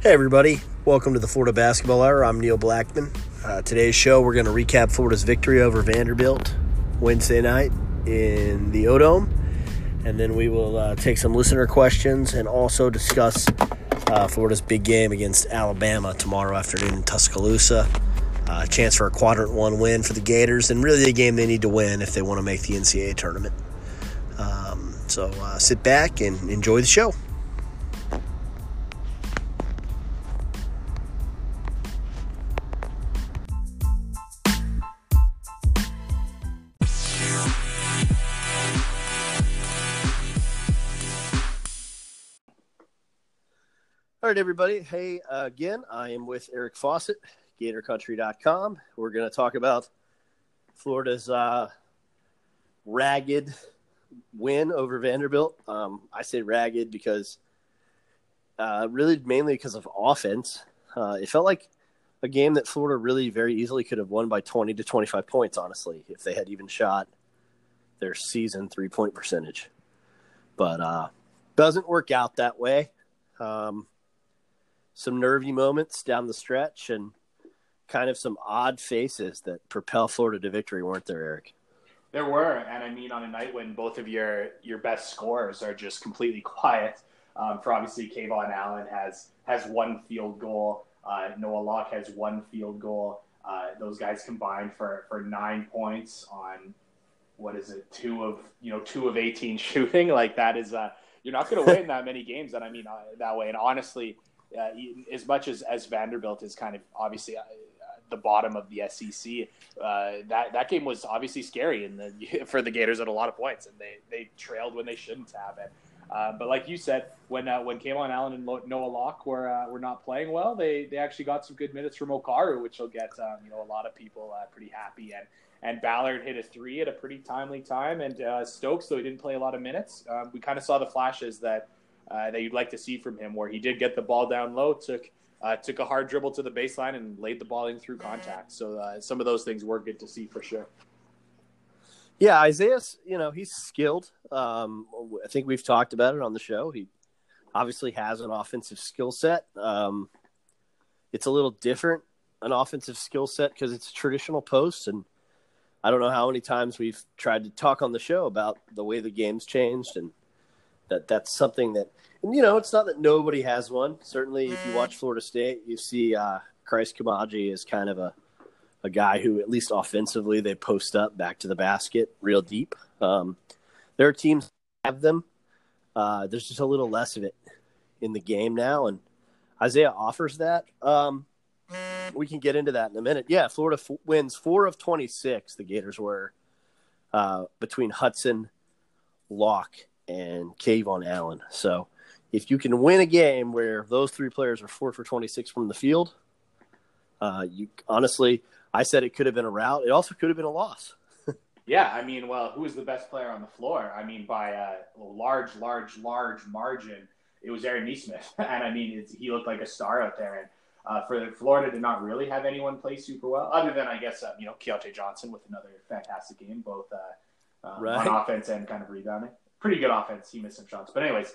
Hey everybody, welcome to the Florida Basketball Hour. I'm Neil Blackman. Today's show, we're going to recap Florida's victory over Vanderbilt Wednesday night in the O-Dome, and then we will take some listener questions and also discuss Florida's big game against Alabama tomorrow afternoon in Tuscaloosa. A chance for a Quadrant 1 win for the Gators, and really a game they need to win if they want to make the NCAA tournament. So sit back and enjoy the show. All right, everybody. Hey, again, I am with Eric Fawcett, GatorCountry.com. We're going to talk about Florida's ragged win over Vanderbilt. I say ragged because really mainly because of offense. It felt like a game that Florida really very easily could have won by 20 to 25 points, honestly, if they had even shot their season three-point percentage. But doesn't work out that way. Some nervy moments down the stretch and kind of some odd faces that propel Florida to victory, weren't there, Eric? There were, and I mean on a night when both of your best scorers are just completely quiet. For obviously, Kayvon Allen has one field goal. Noah Locke has one field goal. Those guys combined for 9 points on what is it? two of 18 shooting. Like that is you're not going to win that many games. And I mean that way. And honestly, as much as Vanderbilt is kind of obviously the bottom of the SEC, that game was obviously scary for the Gators at a lot of points, and they trailed when they shouldn't have it. But like you said, when Kayvon Allen and Noah Locke were not playing well, they actually got some good minutes from Okaru, which will get a lot of people pretty happy. And Ballard hit a three at a pretty timely time, and Stokes, though he didn't play a lot of minutes, we kind of saw the flashes that you'd like to see from him, where he did get the ball down low, took a hard dribble to the baseline and laid the ball in through contact. So some of those things were good to see for sure. Yeah, Isaiah's, he's skilled. I think we've talked about it on the show. He obviously has an offensive skill set. It's a little different, an offensive skill set, because it's a traditional post. And I don't know how many times we've tried to talk on the show about the way the game's changed, and that's something that, and, it's not that nobody has one. Certainly, if you watch Florida State, you see Christ Kamaji is kind of a guy who, at least offensively, they post up back to the basket real deep. There are teams that have them. There's just a little less of it in the game now, and Isaiah offers that. We can get into that in a minute. Yeah, Florida wins 4 of 26, the Gators were, between Hudson, Locke, and Kayvon Allen. So if you can win a game where those three players are 4 for 26 from the field, honestly, I said it could have been a rout. It also could have been a loss. Yeah, I mean, well, who was the best player on the floor? I mean, by a large margin, it was Aaron Nesmith. And, I mean, he looked like a star out there. And for Florida to not really have anyone play super well, other than, I guess, Keontae Johnson with another fantastic game, both right, on offense and kind of rebounding. Pretty good offense. He missed some shots. But anyways,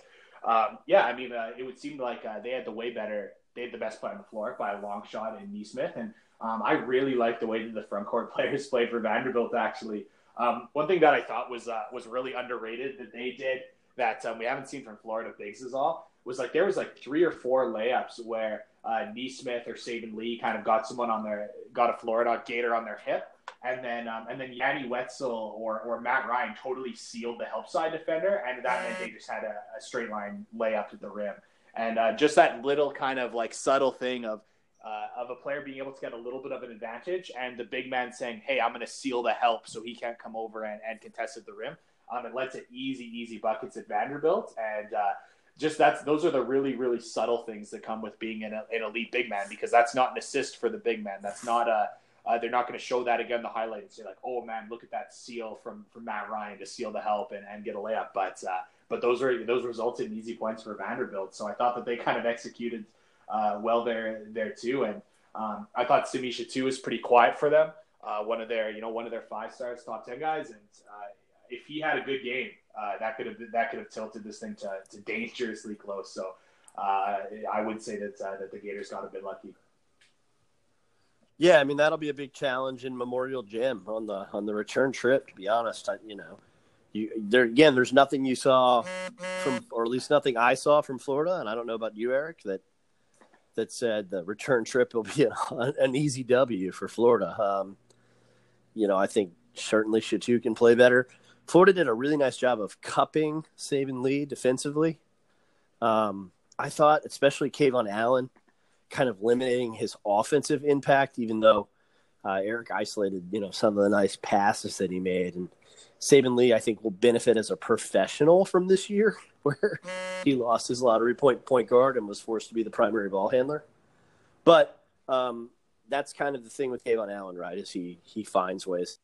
it would seem like they had the best player on the floor by a long shot in Nesmith. And I really liked the way that the front court players played for Vanderbilt, actually. One thing that I thought was really underrated that they did that we haven't seen from Florida Bigs is all, was like there was like 3 or 4 layups where Nesmith or Saban Lee kind of got a Florida Gator on their hip. And then Yanni Wetzel or Matt Ryan totally sealed the help side defender, and that meant they just had a straight line layup to the rim. And just that little kind of like subtle thing of a player being able to get a little bit of an advantage, and the big man saying, "Hey, I'm going to seal the help so he can't come over and contest at the rim." It led to easy buckets at Vanderbilt, and those are the really, really subtle things that come with being an elite big man, because that's not an assist for the big man. That's not they're not going to show that again, the highlight, and say like, "Oh man, look at that seal from Matt Ryan to seal the help and get a layup." But those resulted in easy points for Vanderbilt. So I thought that they kind of executed well there too. And I thought Simi Shittu was pretty quiet for them. One of their 5 stars, top 10 guys, and if he had a good game, that could have tilted this thing to dangerously close. So I would say that the Gators got a bit lucky. Yeah, I mean that'll be a big challenge in Memorial Gym on the return trip. To be honest, there's nothing you saw from, or at least nothing I saw from Florida, and I don't know about you, Eric, that said the return trip will be an easy W for Florida. I think certainly Shatu can play better. Florida did a really nice job of cupping Saban Lee defensively. I thought, especially Kayvon Allen, kind of limiting his offensive impact, even though Eric isolated, some of the nice passes that he made. And Saban Lee, I think, will benefit as a professional from this year, where he lost his lottery point guard and was forced to be the primary ball handler. But that's kind of the thing with Kayvon Allen, right, is he finds ways.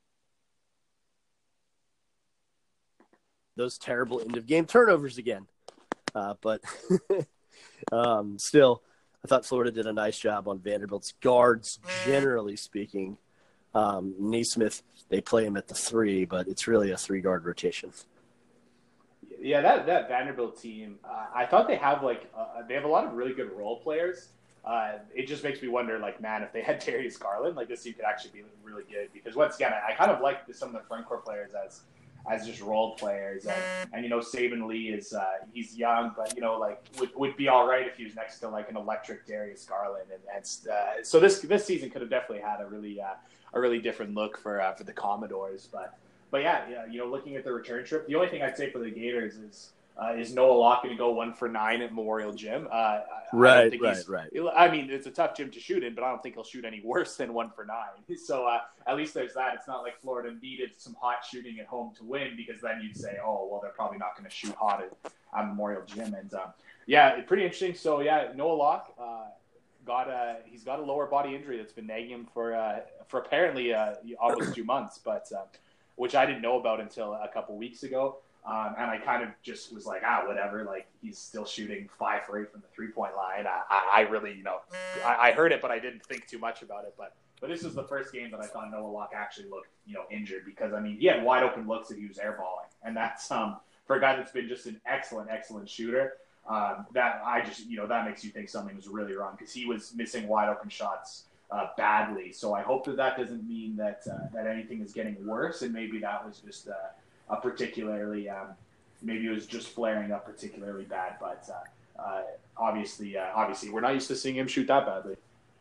Those terrible end-of-game turnovers again. But still, I thought Florida did a nice job on Vanderbilt's guards, generally speaking. Naismith, they play him at the 3, but it's really a 3-guard rotation. Yeah, that Vanderbilt team, I thought they have they have a lot of really good role players. It just makes me wonder, man, if they had Darius Garland, this team could actually be really good. Because once again, I kind of like some of the front court players as just role players. And Saban Lee is he's young, but would be all right if he was next to an electric Darius Garland. And so this season could have definitely had a really different look for the Commodores. But yeah, looking at the return trip, the only thing I'd say for the Gators is Noah Locke going to go 1 for 9 at Memorial Gym? Right. I mean, it's a tough gym to shoot in, but I don't think he'll shoot any worse than 1 for 9. So at least there's that. It's not like Florida needed some hot shooting at home to win, because then you'd say, oh, well, they're probably not going to shoot hot at Memorial Gym. And pretty interesting. So Noah Locke he's got a lower body injury that's been nagging him for apparently almost 2 months, but which I didn't know about until a couple weeks ago. And I kind of just was like, whatever. He's still shooting 5 for 8 from the 3-point line. I really, I heard it, but I didn't think too much about it. But this was the first game that I thought Noah Locke actually looked, injured, because he had wide open looks that he was airballing, and that's for a guy that's been just an excellent shooter. That makes you think something was really wrong, because he was missing wide open shots badly. So I hope that doesn't mean that anything is getting worse, and maybe that was just a particularly maybe it was just flaring up particularly bad. But obviously we're not used to seeing him shoot that badly.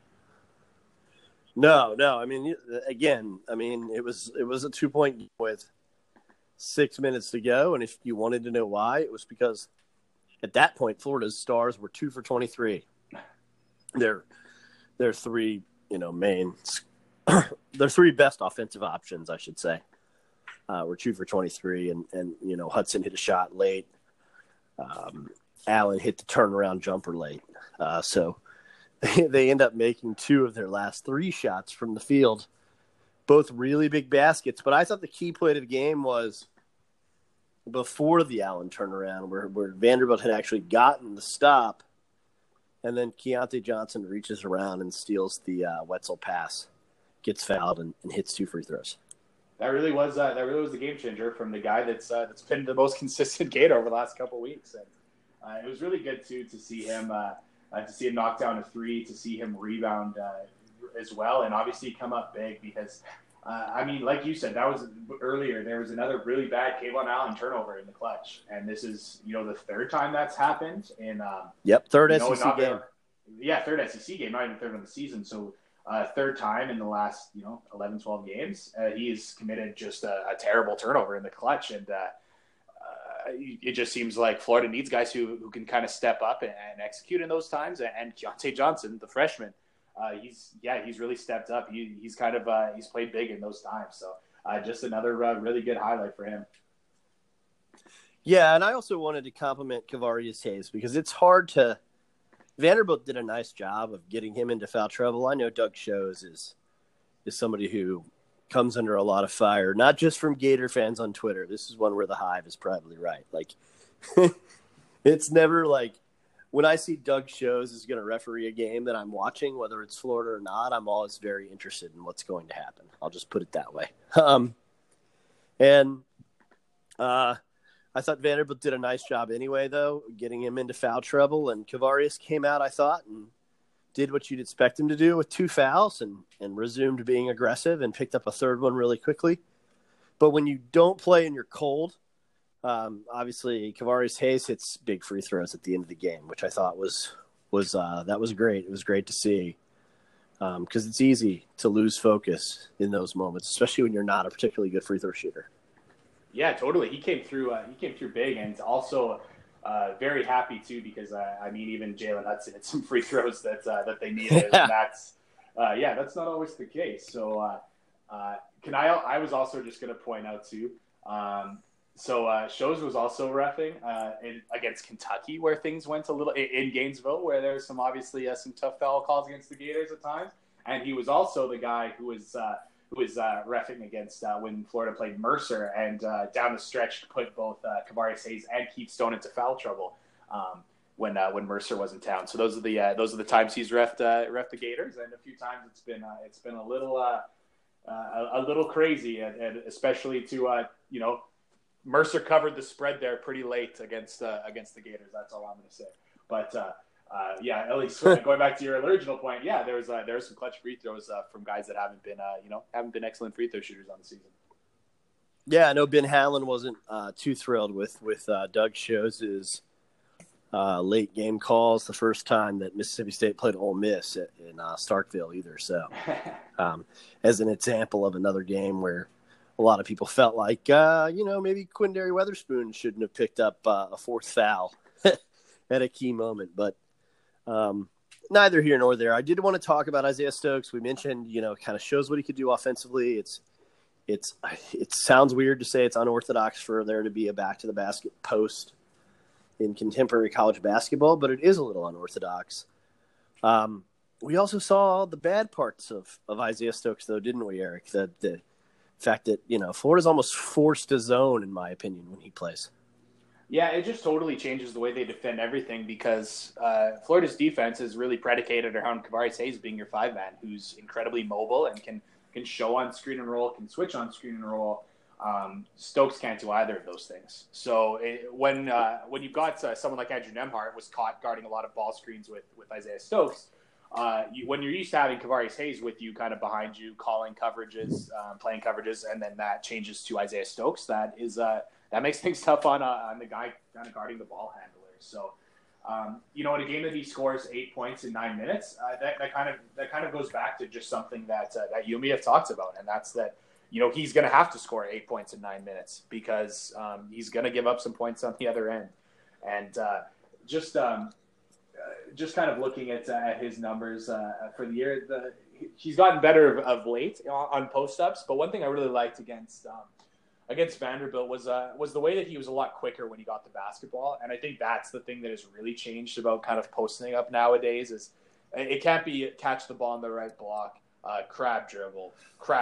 No. I mean, again, it was a 2-point with 6 minutes to go, and if you wanted to know why, it was because at that point Florida's stars were 2 for 23. Their 3 main their 3 best offensive options, I should say, were 2 for 23, and Hudson hit a shot late. Allen hit the turnaround jumper late. So they end up making 2 of their last 3 shots from the field, both really big baskets. But I thought the key play to the game was before the Allen turnaround, where Vanderbilt had actually gotten the stop, and then Keontae Johnson reaches around and steals the Wetzel pass, gets fouled, and hits 2 free throws. That really was the game changer from the guy that's been the most consistent Gator over the last couple of weeks, and it was really good too to see him knock down a 3, to see him rebound as well, and obviously come up big, because like you said, that was earlier. There was another really bad Kayvon Allen turnover in the clutch, and this is the 3rd time that's happened in third SEC game. Third SEC game, not even 3rd on the season. So 3rd time in the last 11, 12 games, he's committed just a terrible turnover in the clutch, and it just seems like Florida needs guys who can kind of step up and execute in those times. And Keontae Johnson, the freshman, he's really stepped up. He's kind of he's played big in those times. So just another really good highlight for him. Yeah, and I also wanted to compliment Kavarius Hayes, because it's hard to – Vanderbilt did a nice job of getting him into foul trouble. I know Doug Shows is somebody who comes under a lot of fire, not just from Gator fans on Twitter. This is one where the Hive is probably right. It's never like – when I see Doug Shows is going to referee a game that I'm watching, whether it's Florida or not, I'm always very interested in what's going to happen. I'll just put it that way. I thought Vanderbilt did a nice job anyway, though, getting him into foul trouble. And Kavarius came out, I thought, and did what you'd expect him to do with 2 fouls and resumed being aggressive and picked up a third one really quickly. But when you don't play and you're cold, obviously Kavarius Hayes hits big free throws at the end of the game, which I thought was great. It was great to see because it's easy to lose focus in those moments, especially when you're not a particularly good free throw shooter. Yeah, totally. He came through big, and also very happy too because even Jalen Hudson had some free throws that they needed, and that's not always the case. So I was also just going to point out too. Shows was also reffing against Kentucky, where things went a little in Gainesville, where there was some obviously some tough foul calls against the Gators at times, and he was also the guy who was reffing against when Florida played Mercer, and down the stretch put both Kavarius Hayes and Keith Stone into foul trouble when Mercer was in town. So those are the times he's reffed the Gators, and a few times it's been a little crazy, and especially to Mercer covered the spread there pretty late against the Gators. That's all I'm going to say. But at least going back to your original point, there was some clutch free throws from guys that haven't been excellent free throw shooters on the season. Yeah, I know Ben Hallen wasn't too thrilled with Doug Shows' late game calls the first time that Mississippi State played Ole Miss in Starkville either. So, as an example of another game where a lot of people felt like, maybe Quindary Weatherspoon shouldn't have picked up a fourth foul at a key moment. But neither here nor there. I did want to talk about Isaiah Stokes. We mentioned, kind of shows what he could do offensively. It sounds weird to say it's unorthodox for there to be a back to the basket post in contemporary college basketball, but it is a little unorthodox. We also saw the bad parts of Isaiah Stokes, though, didn't we, Eric? The fact that, Florida's almost forced a zone, in my opinion, when he plays. Yeah, it just totally changes the way they defend everything because Florida's defense is really predicated around Kavarius Hayes being your 5-man, who's incredibly mobile and can show on screen and roll, can switch on screen and roll. Stokes can't do either of those things. So when you've got someone like Andrew Nembhard was caught guarding a lot of ball screens with Isaiah Stokes, when you're used to having Kavarius Hayes with you kind of behind you, calling coverages, playing coverages, and then that changes to Isaiah Stokes, that makes things tough on the guy kind of guarding the ball handler. So, in a game that he scores 8 points in 9 minutes, that kind of goes back to just something that Yumi have talked about, and that's that he's going to have to score 8 points in 9 minutes because he's going to give up some points on the other end, and just kind of looking at his numbers for the year, he's gotten better of late on post ups. But one thing I really liked against Vanderbilt was the way that he was a lot quicker when he got the basketball, and I think that's the thing that has really changed about kind of posting up nowadays. Is it can't be catch the ball in the right block, crab dribble,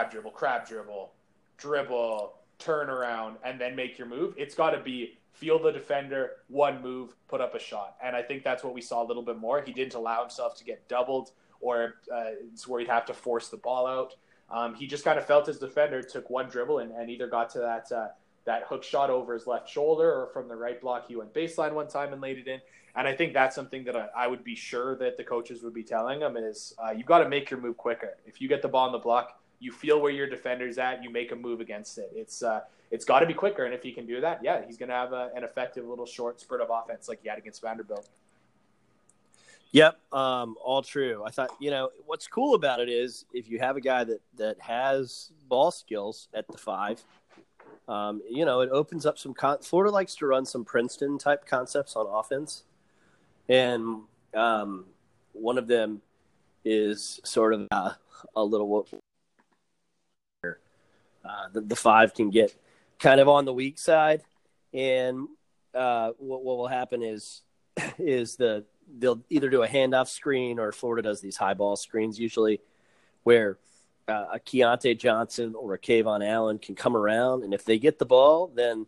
dribble, turn around, and then make your move. It's got to be feel the defender, one move, put up a shot. And I think that's what we saw a little bit more. He didn't allow himself to get doubled or it's where he'd have to force the ball out. He just kind of felt his defender, took one dribble and either got to that hook shot over his left shoulder or from the right block, he went baseline one time and laid it in. And I think that's something that I would be sure that the coaches would be telling him is you've got to make your move quicker. If you get the ball on the block, you feel where your defender's at, you make a move against it. It's got to be quicker, and if he can do that, he's going to have an effective little short spurt of offense like he had against Vanderbilt. Yep, all true. I thought, what's cool about it is if you have a guy that has ball skills at the 5, it opens up some Florida likes to run some Princeton-type concepts on offense, and one of them is sort of a little the 5 can get kind of on the weak side, and what will happen is they'll either do a handoff screen or Florida does these high ball screens usually where a Keontae Johnson or a Kayvon Allen can come around, and if they get the ball, then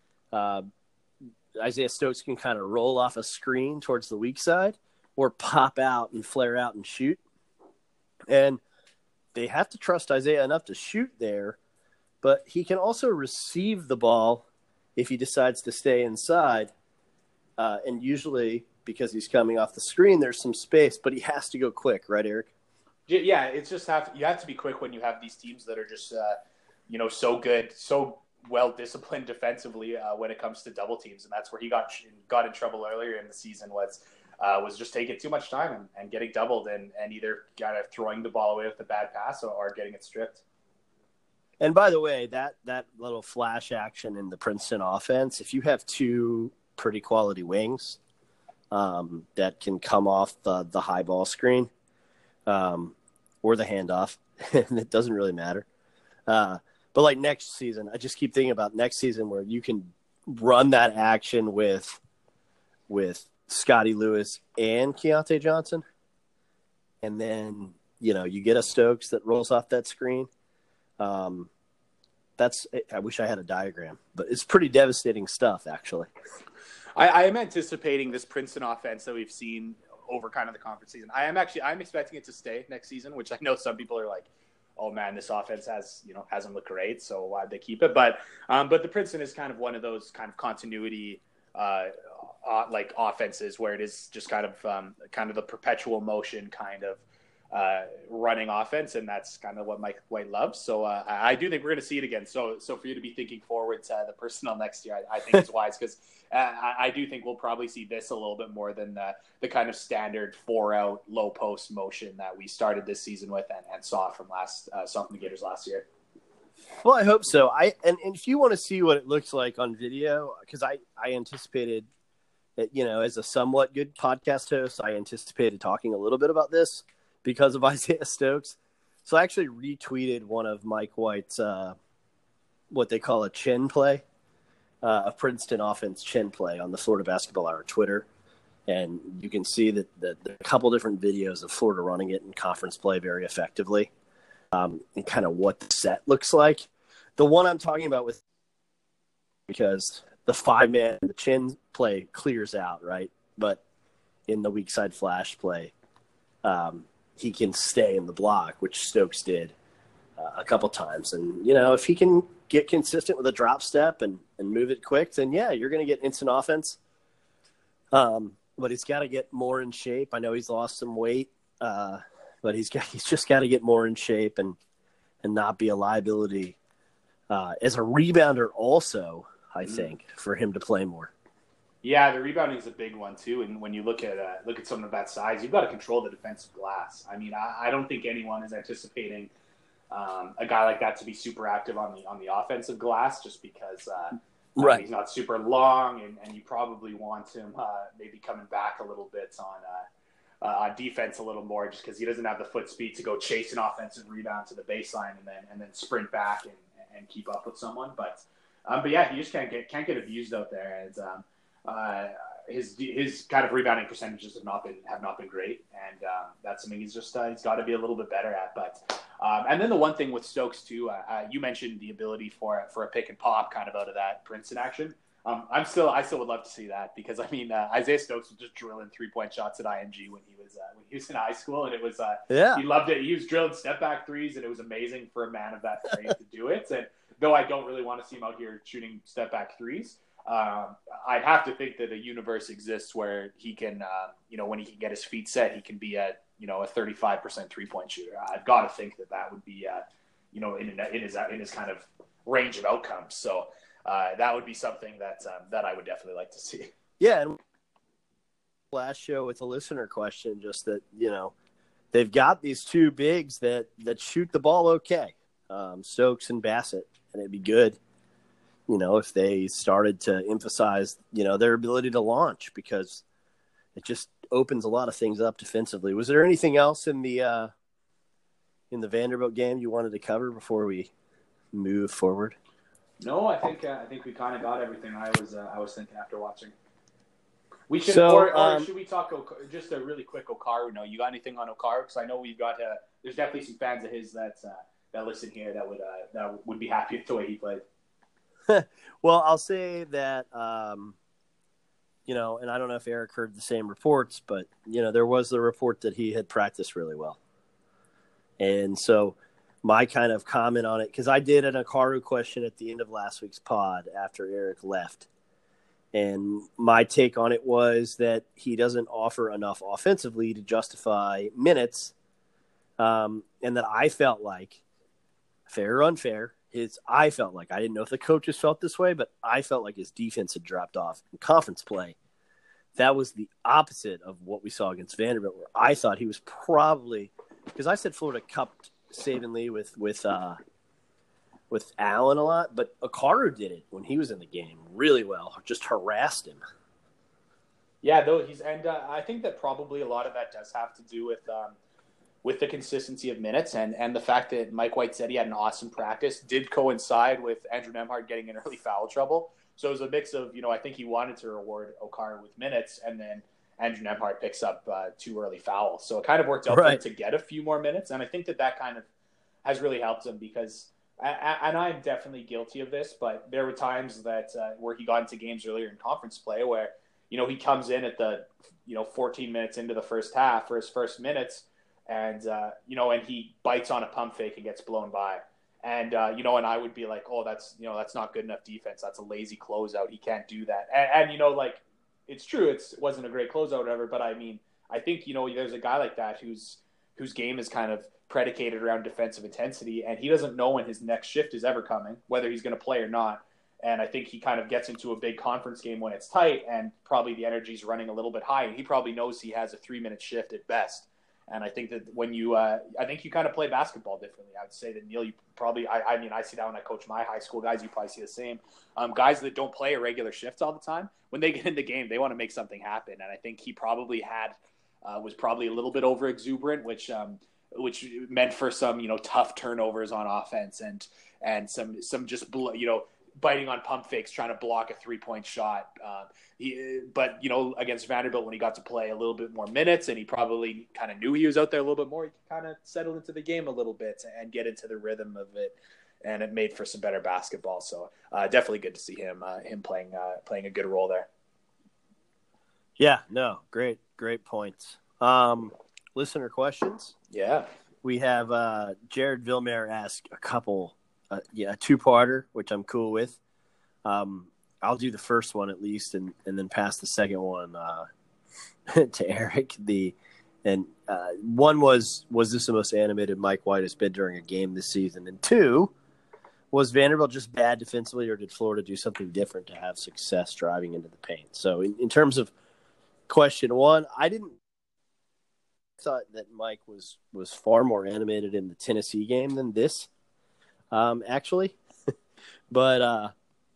Isaiah Stokes can kind of roll off a screen towards the weak side or pop out and flare out and shoot. And they have to trust Isaiah enough to shoot there, but he can also receive the ball if he decides to stay inside. And usually, because he's coming off the screen, there's some space, but he has to go quick, right, Eric? Yeah, it's just you have to be quick when you have these teams that are just so good, so well disciplined defensively when it comes to double teams, and that's where he got in trouble earlier in the season was just taking too much time and getting doubled and either kind of throwing the ball away with a bad pass or getting it stripped. And by the way, that little flash action in the Princeton offense, if you have two pretty quality wings that can come off the high ball screen or the handoff, and it doesn't really matter. But like next season, I just keep thinking about next season where you can run that action with Scotty Lewis and Keontae Johnson. And then, you get a Stokes that rolls off that screen. I wish I had a diagram, but it's pretty devastating stuff, actually. I am anticipating this Princeton offense that we've seen over kind of the conference season. I'm expecting it to stay next season, which I know some people are like, oh man, this offense hasn't looked great, so why'd they keep it? But the Princeton is kind of one of those kind of continuity like offenses where it is just kind of the perpetual motion kind of running offense, and that's kind of what Mike White loves. So I do think we're going to see it again. So for you to be thinking forward to the personnel next year, I think is wise because I do think we'll probably see this a little bit more than the kind of standard 4-out low post motion that we started this season with and saw from the Gators last year. Well, I hope so. And if you want to see what it looks like on video, because I anticipated that, as a somewhat good podcast host, I anticipated talking a little bit about this because of Isaiah Stokes. So I actually retweeted one of Mike White's what they call a chin play, a Princeton offense chin play on the Florida Basketball Hour Twitter. And you can see that there are a couple different videos of Florida running it in conference play very effectively. And kind of what the set looks like. The one I'm talking about because the 5-man, the chin play clears out, right? But in the weak side flash play, he can stay in the block, which Stokes did a couple times. And, if he can get consistent with a drop step and move it quick, then, yeah, you're going to get instant offense. But he's got to get more in shape. I know he's lost some weight, but he's just got to get more in shape and not be a liability as a rebounder also, I think, for him to play more. Yeah, the rebounding is a big one too. And when you look at someone of that size, you've got to control the defensive glass. I mean, I don't think anyone is anticipating a guy like that to be super active on the offensive glass, just because right. He's not super long, and you probably want him maybe coming back a little bit on defense a little more, just because he doesn't have the foot speed to go chase an offensive rebound to the baseline and then sprint back and keep up with someone. But yeah, he just can't get abused out there. And his kind of rebounding percentages have not been great, and that's something he's got to be a little bit better at. But and then the one thing with Stokes too, you mentioned the ability for a pick and pop kind of out of that Princeton action. I still would love to see that, because I mean Isaiah Stokes was just drilling 3-point shots at IMG when he was in high school, and it was he loved it. He was drilling step back threes, and it was amazing for a man of that frame to do it. And though I don't really want to see him out here shooting step back threes, I'd have to think that a universe exists where he can, when he can get his feet set, he can be a 35% 3-point shooter. I've got to think that would be, in his kind of range of outcomes. So that would be something that I would definitely like to see. Yeah, and last show with a listener question, just that they've got these two bigs that shoot the ball okay, Stokes and Bassett, and it'd be good. If they started to emphasize, their ability to launch, because it just opens a lot of things up defensively. Was there anything else in the Vanderbilt game you wanted to cover before we move forward? No, I think we kind of got everything I was thinking after watching. We should, or should we talk just a really quick Okaru? You got anything on Okaru? Because I know we've got there's definitely some fans of his that listen here that would be happy with the way he played. Well, I'll say that, and I don't know if Eric heard the same reports, but, there was the report that he had practiced really well. And so my kind of comment on it, because I did an Akaru question at the end of last week's pod after Eric left. And my take on it was that he doesn't offer enough offensively to justify minutes. And that I felt like, fair or unfair, I felt like, I didn't know if the coaches felt this way, but I felt like his defense had dropped off in conference play. That was the opposite of what we saw against Vanderbilt, where I thought he was probably, because I said Florida cupped Saban Lee with Allen a lot, but Akaru did it when he was in the game really well, just harassed him. Yeah, though I think that probably a lot of that does have to do with the consistency of minutes and the fact that Mike White said he had an awesome practice did coincide with Andrew Nembhard getting in early foul trouble. So it was a mix of, I think he wanted to reward Okaru with minutes, and then Andrew Nembhard picks up 2 early fouls. So it kind of worked out for him to get a few more minutes. And I think that kind of has really helped him because, and I'm definitely guilty of this, but there were times that where he got into games earlier in conference play where, he comes in at the, 14 minutes into the first half for his first minutes and, and he bites on a pump fake and gets blown by. And, and I would be like, oh, that's not good enough defense. That's a lazy closeout. He can't do that. And it's true. It wasn't a great closeout or whatever, but I mean, I think, there's a guy like that whose game is kind of predicated around defensive intensity, and he doesn't know when his next shift is ever coming, whether he's going to play or not. And I think he kind of gets into a big conference game when it's tight and probably the energy's running a little bit high, and he probably knows he has a 3-minute shift at best. And I think that when I think you kind of play basketball differently. I would say that, Neil, you probably, I mean, I see that when I coach my high school guys, you probably see the same. Guys that don't play a regular shift all the time, when they get in the game, they want to make something happen. And I think he probably was probably a little bit over exuberant, which meant for some, tough turnovers on offense and some just, biting on pump fakes, trying to block a 3-point shot. But against Vanderbilt, when he got to play a little bit more minutes and he probably kind of knew he was out there a little bit more, he kind of settled into the game a little bit and get into the rhythm of it. And it made for some better basketball. So definitely good to see him playing a good role there. Yeah, no, great points. Listener questions. Yeah. We have Jared Vilmer ask a couple, a 2-parter, which I'm cool with. I'll do the first one at least, and then pass the second one to Eric. One was this the most animated Mike White has been during a game this season? And 2, was Vanderbilt just bad defensively, or did Florida do something different to have success driving into the paint? So in terms of question 1, I thought that Mike was far more animated in the Tennessee game than this, actually. But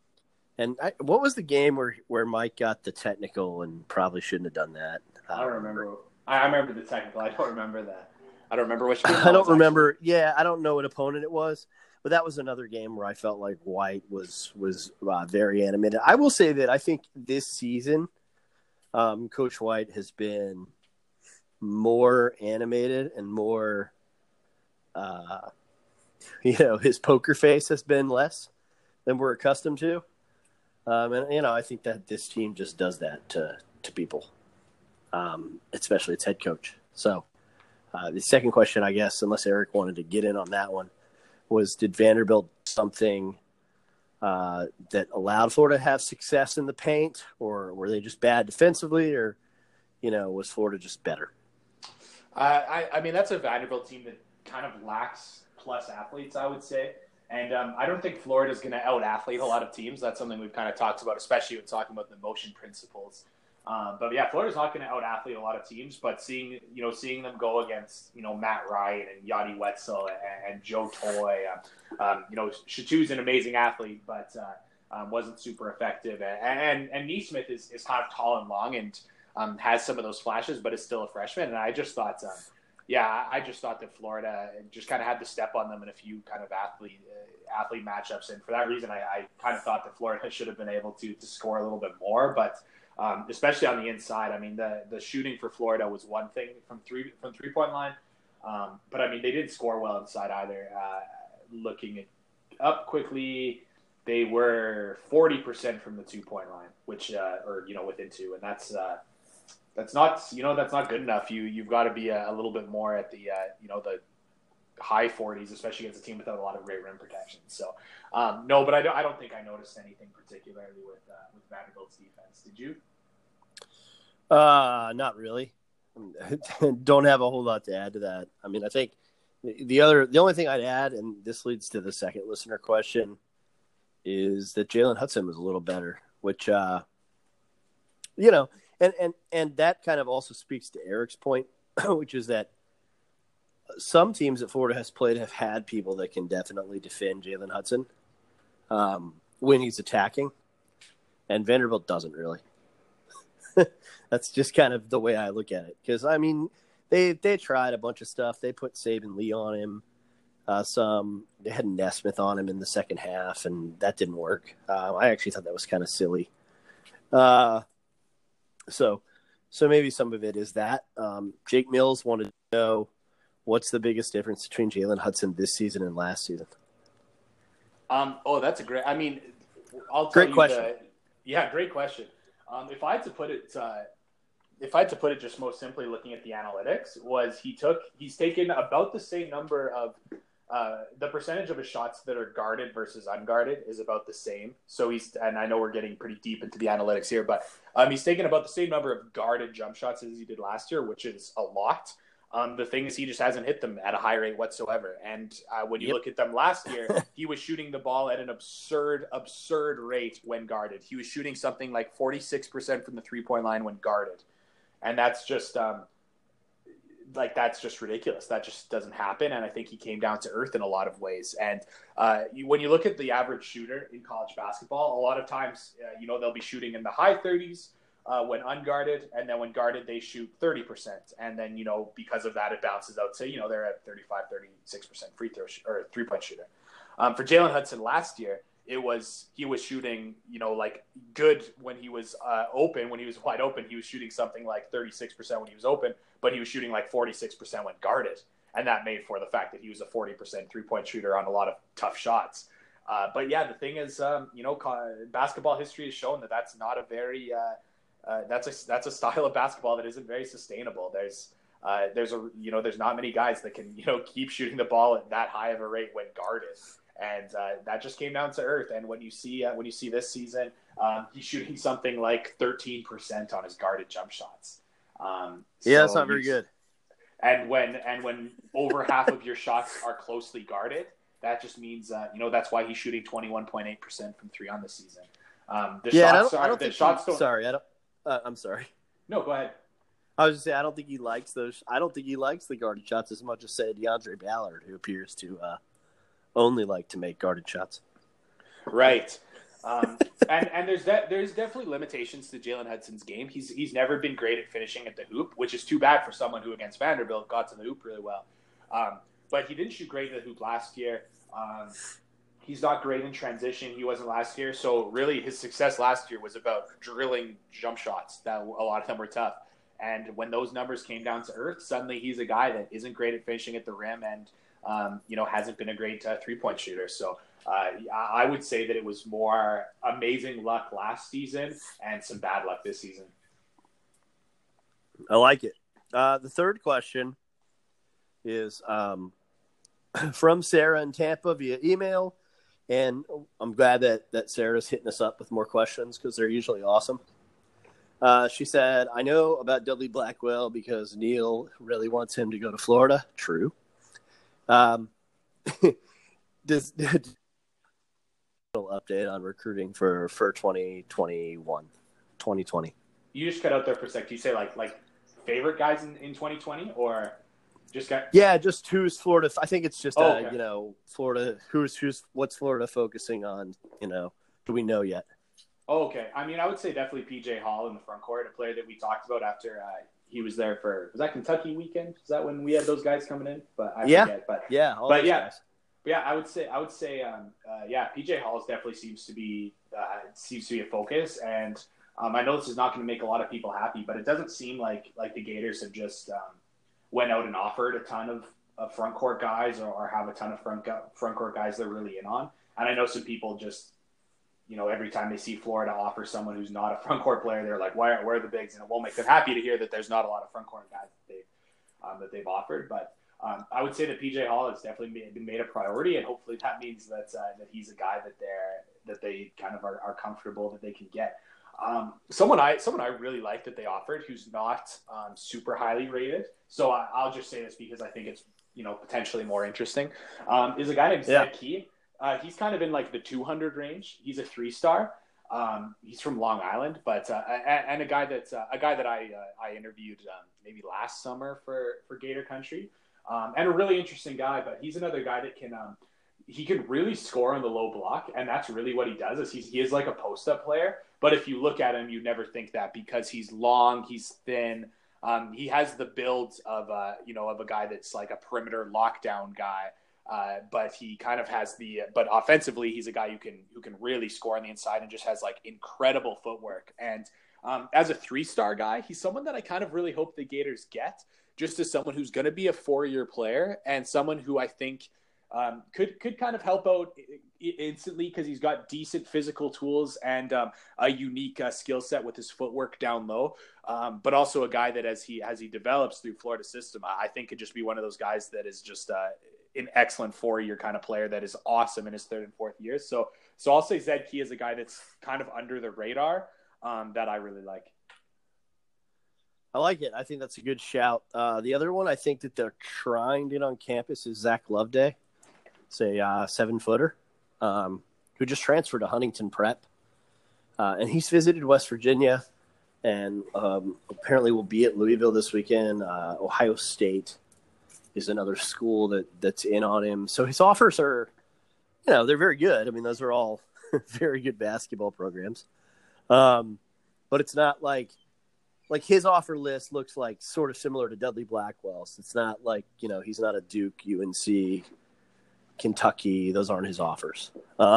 what was the game where Mike got the technical and probably shouldn't have done that? I don't remember. I remember the technical. I don't remember that. I don't remember which game. I don't remember. Actually. Yeah, I don't know what opponent it was, but that was another game where I felt like White was very animated. I will say that I think this season, Coach White has been more animated and more, his poker face has been less than we're accustomed to. And I think that this team just does that to people, especially its head coach. So the second question, I guess, unless Eric wanted to get in on that one, was did Vanderbilt do something that allowed Florida to have success in the paint, or were they just bad defensively, or, was Florida just better? I mean, that's a Vanderbilt team that kind of lacks plus athletes, I would say. And I don't think Florida's going to out-athlete a lot of teams. That's something we've kind of talked about, especially when talking about the motion principles. But yeah, Florida's not going to out-athlete a lot of teams. But seeing them go against Matt Ryan and Yadi Wetzel and Joe Toy, Shatu's an amazing athlete, but wasn't super effective. And Neesmith is kind of tall and long and has some of those flashes, but is still a freshman. And I just thought. I just thought that Florida just kind of had to step on them in a few kind of athlete matchups. And for that reason, I kind of thought that Florida should have been able to score a little bit more. But especially on the inside, I mean, the shooting for Florida was one thing from three-point line. But, I mean, they didn't score well inside either. Looking up quickly, they were 40% from the 2-point line, which within 2. And that's not good enough. You've got to be a little bit more at the high 40s, especially against a team without a lot of great rim protection. So, no, but I don't think I noticed anything particularly with Vanderbilt's defense. Did you? Not really. Don't have a whole lot to add to that. I mean, I think the only thing I'd add, and this leads to the second listener question, is that Jalen Hudson was a little better, which, and that kind of also speaks to Eric's point, which is that some teams that Florida has played have had people that can definitely defend Jalen Hudson when he's attacking, and Vanderbilt doesn't really. That's just kind of the way I look at it. Because, I mean, they tried a bunch of stuff. They put Saban Lee on him. They had Nesmith on him in the second half, and that didn't work. I actually thought that was kind of silly. So maybe some of it is that. Jake Mills wanted to know what's the biggest difference between Jalen Hudson this season and last season. That's a great. I mean, I'll tell great you question. Great question. If I had to put it just most simply, looking at the analytics, he's taken about the same number of the percentage of his shots that are guarded versus unguarded is about the same. So and I know we're getting pretty deep into the analytics here, but he's taken about the same number of guarded jump shots as he did last year, which is a lot. The thing is, he just hasn't hit them at a high rate whatsoever. And when you look at them last year, he was shooting the ball at an absurd rate when guarded. He was shooting something like 46% from the 3-point line when guarded. And that's just that's just ridiculous. That just doesn't happen. And I think he came down to earth in a lot of ways. And when you look at the average shooter in college basketball, a lot of times, they'll be shooting in the high 30s when unguarded. And then when guarded, they shoot 30%. And then, because of that, it bounces out. Say, they're at 35, 36% free throw or 3-point shooter. For Jalen Hudson last year, he was shooting, good when he was open. When he was wide open, he was shooting something like 36% when he was open, but he was shooting like 46% when guarded. And that made for the fact that he was a 40% 3-point shooter on a lot of tough shots. But yeah, the thing is, basketball history has shown that that's not a very that's a style of basketball that isn't very sustainable. There's not many guys that can keep shooting the ball at that high of a rate when guarded. And that just came down to earth. And when you see this season, he's shooting something like 13% on his guarded jump shots. That's not very good. And when over half of your shots are closely guarded, that just means that's why he's shooting 21.8% from three on the season. I'm sorry. No, go ahead. I was just saying I don't think he likes those. I don't think he likes the guarded shots as much as say DeAndre Ballard, who appears to only like to make guarded shots. Right. And there's definitely limitations to Jalen Hudson's game. He's never been great at finishing at the hoop, which is too bad for someone who against Vanderbilt got to the hoop really well. But he didn't shoot great at the hoop last year. He's not great in transition. He wasn't last year. So really his success last year was about drilling jump shots that a lot of them were tough. And when those numbers came down to earth, suddenly he's a guy that isn't great at finishing at the rim and, hasn't been a great 3-point shooter. So I would say that it was more amazing luck last season and some bad luck this season. I like it. The third question is from Sarah in Tampa via email. And I'm glad that Sarah's hitting us up with more questions because they're usually awesome. She said, I know about Dudley Blackwell because Neil really wants him to go to Florida. True. Does update on recruiting for 2020? You just cut out there for a sec. Do you say like favorite guys in 2020 or just got? Yeah, just who's Florida. I think it's just Florida. What's Florida focusing on? Do we know yet? Oh, okay. I mean, I would say definitely PJ Hall in the front court, a player that we talked about after he was there was that Kentucky weekend? Is that when we had those guys coming in? But I forget. But guys. Yeah, I would say, PJ Hall definitely seems to be a focus, and I know this is not going to make a lot of people happy, but it doesn't seem like the Gators have just went out and offered a ton of front court guys or have a ton of front court guys they're really in on. And I know some people just, every time they see Florida offer someone who's not a front court player, they're like, where are the bigs? And it won't make them happy to hear that there's not a lot of front court guys that they've offered, but. I would say that PJ Hall has definitely been made a priority, and hopefully that means that he's a guy that they kind of are comfortable that they can get. Someone I really like that they offered, who's not super highly rated. So I'll just say this because I think it's potentially more interesting. Is a guy named Zed Key. He's kind of in like the 200 range. He's a 3-star. He's from Long Island, but and a guy that I interviewed maybe last summer for Gator Country, and a really interesting guy. But he's another guy that he can really score on the low block, and that's really what he does. Is he is like a post up player. But if you look at him, you never think that because he's long, he's thin. He has the build of a guy that's like a perimeter lockdown guy. But he kind of has but offensively, he's a guy who can really score on the inside and just has like incredible footwork. And as a 3-star guy, he's someone that I kind of really hope the Gators get, just as someone who's going to be a 4-year player and someone who I think could kind of help out instantly because he's got decent physical tools and a unique skill set with his footwork down low. But also a guy that as he develops through Florida system, I think could just be one of those guys that is just an excellent 4-year kind of player that is awesome in his 3rd and 4th years. So I'll say Zed Key is a guy that's kind of under the radar that I really like. I like it. I think that's a good shout. The other one I think that they're trying to get on campus is Zach Loveday. It's a 7-footer who just transferred to Huntington Prep. And he's visited West Virginia and apparently will be at Louisville this weekend. Ohio State is another school that's in on him. So his offers are, they're very good. I mean, those are all very good basketball programs. But it's not like his offer list looks like sort of similar to Dudley Blackwell's. It's not like, he's not a Duke, UNC, Kentucky. Those aren't his offers.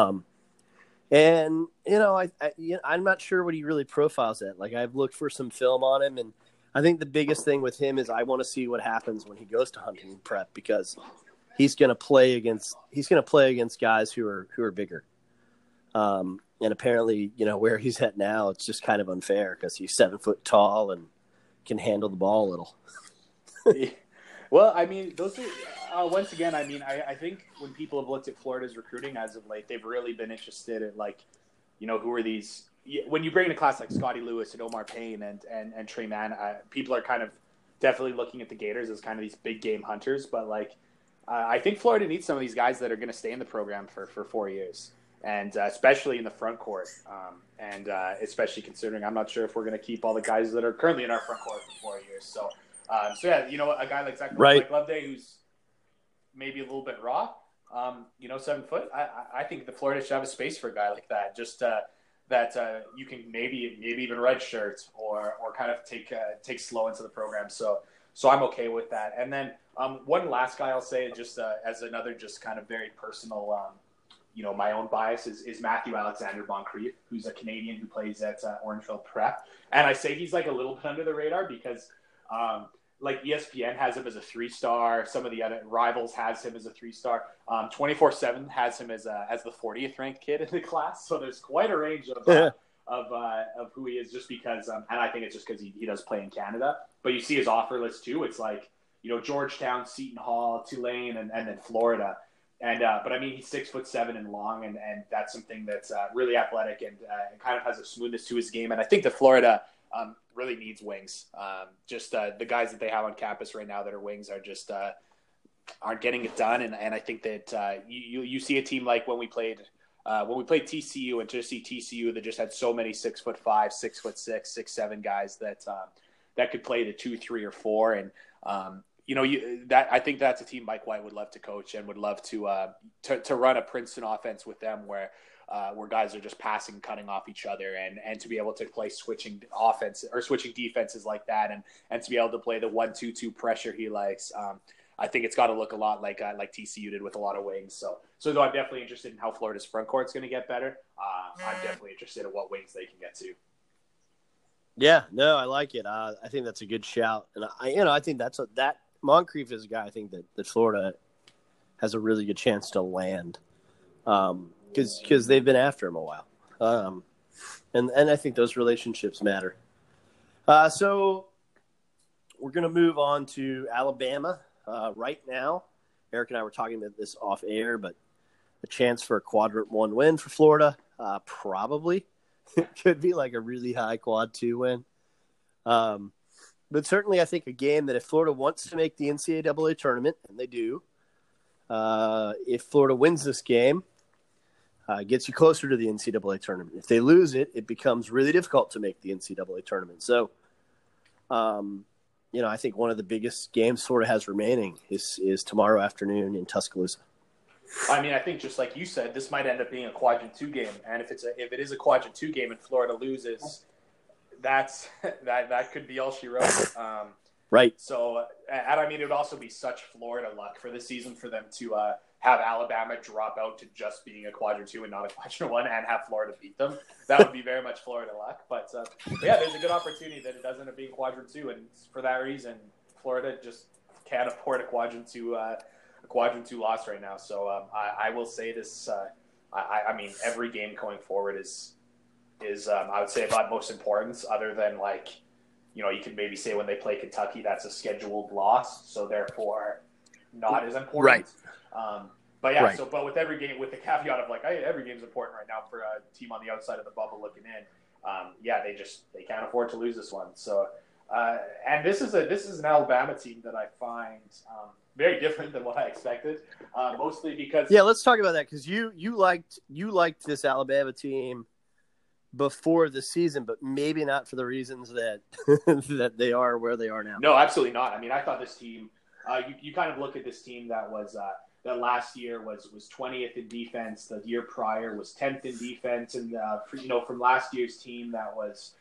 And, I'm not sure what he really profiles at. Like, I've looked for some film on him, and I think the biggest thing with him is I want to see what happens when he goes to Huntington Prep because he's going to play against guys who are bigger. And apparently, where he's at now, it's just kind of unfair because he's 7 foot tall and can handle the ball a little. Well, I mean, those are once again. I mean, I think when people have looked at Florida's recruiting as of late, they've really been interested in who are these. When you bring in a class like Scotty Lewis and Omar Payne and Trey Mann, people are kind of definitely looking at the Gators as kind of these big game hunters. But I think Florida needs some of these guys that are going to stay in the program for 4 years, and especially in the front court. And especially considering I'm not sure if we're going to keep all the guys that are currently in our front court for 4 years. So yeah, a guy like Zach Loveday, who's maybe a little bit raw, 7 foot. I think the Florida should have a space for a guy like that. Just that you can maybe even redshirt or kind of take slow into the program. So I'm okay with that. And then one last guy I'll say just as another just kind of very personal, my own bias is Matthew Alexander Moncrief, who's a Canadian who plays at Orangeville Prep. And I say he's like a little bit under the radar because ESPN has him as a 3-star. Some of the other rivals has him as a 3-star. 24/7 has him as the 40th ranked kid in the class. So there's quite a range of who he is just because, and I think it's just because he does play in Canada. But you see his offer list too. It's Georgetown, Seton Hall, Tulane, and then Florida. And but I mean, he's 6'7" and long, and that's something that's really athletic and kind of has a smoothness to his game. And I think that Florida really needs wings. The guys that they have on campus right now that are wings are just aren't getting it done. And I think that you see a team like when we played TCU and just see TCU that just had so many 6'5", 6'6", 6'7" guys that could play the 2, 3, or 4. And I think that's a team Mike White would love to coach and would love to run a Princeton offense with them where guys are just passing, cutting off each other, and to be able to play switching offense or switching defenses like that, and to be able to play the 1-2-2 pressure he likes. I think it's got to look a lot like TCU did with a lot of wings. So though I'm definitely interested in how Florida's front court's going to get better, I'm definitely interested in what wings they can get to. Yeah, no, I like it. I think that's a good shout, and I think that Moncrief is a guy I think that Florida has a really good chance to land. Because they've been after him a while. And I think those relationships matter. So we're going to move on to Alabama. right now, Eric and I were talking about this off air, but a chance for a quadrant 1 win for Florida, probably. It could be like a really high quad 2 win. But certainly I think a game that if Florida wants to make the NCAA tournament, and they do, if Florida wins this game, gets you closer to the NCAA tournament. If they lose it, it becomes really difficult to make the NCAA tournament. So, I think one of the biggest games Florida has remaining is tomorrow afternoon in Tuscaloosa. I mean, I think just like you said, this might end up being a quadrant 2 game, and if it is a quadrant 2 game and Florida loses, that could be all she wrote. Right. So, and I mean, it would also be such Florida luck for this season for them to have Alabama drop out to just being a quadrant 2 and not a quadrant 1, and have Florida beat them. That would be very much Florida luck. But yeah, there's a good opportunity that it does end up being quadrant 2, and for that reason, Florida just can't afford a quadrant 2 loss right now. So I will say this. I mean, every game going forward is I would say of utmost importance. Other than you could maybe say when they play Kentucky, that's a scheduled loss, so therefore not as important. Right. But yeah, right. But with every game, with the caveat of every game's important right now for a team on the outside of the bubble looking in. They can't afford to lose this one. So, and this is an Alabama team that I find very different than what I expected. Mostly because let's talk about that because you liked this Alabama team before the season, but maybe not for the reasons that that they are where they are now. No, absolutely not. I mean, I thought this team. You kind of look at this team that was that last year was 20th in defense. The year prior was 10th in defense, and from last year's team that was